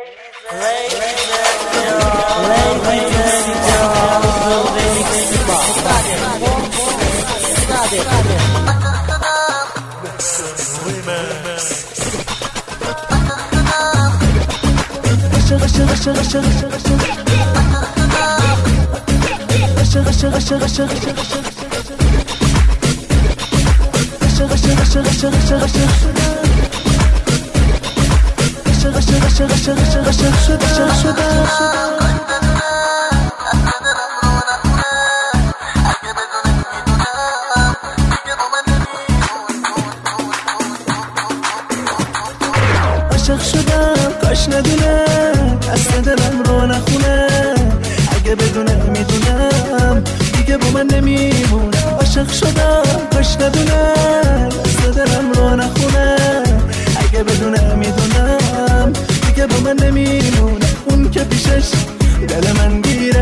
عاشق شدم کاش ندونم اصلا دلم رو نخونه اگه بدونم میدونم دیگه با من نمیمونم عاشق شدم کاش ندونم اصلا دلم رو نخونه اگه بدونم میدونم دیگه با من نمیمونم اون که پیشش دل من گیره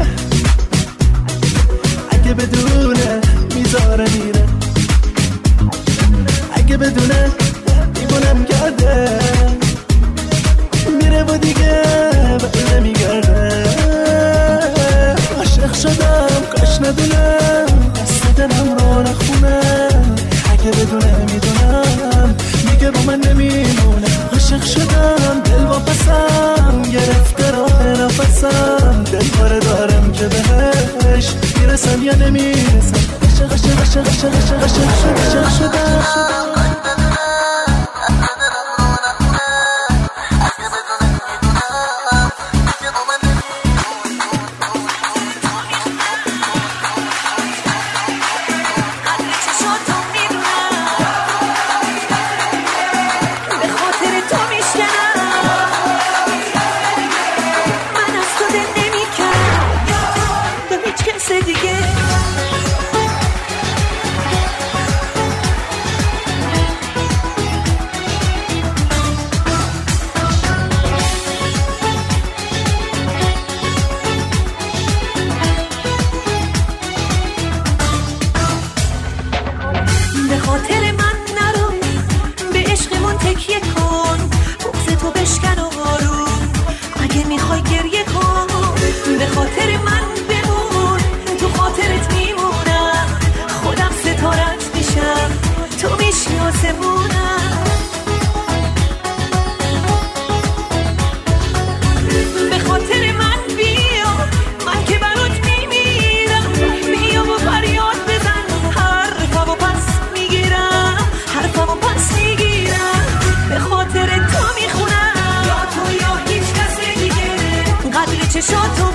اگه بدونه میذاره میره اگه بدونه میمونم کرده میره و دیگه بقیه نمیگرده عاشق شدم کاش ندونم دست دلم رو نخونه اگه بدونه میدونم میگه با من نمیمونه عاشق شدم دل واپسم گرفته راه نفسم دل کار دارم که بهش میرسم یا نمیرسم عاشق عاشق عاشق عاشق عاشق عاشق شدم چشاتو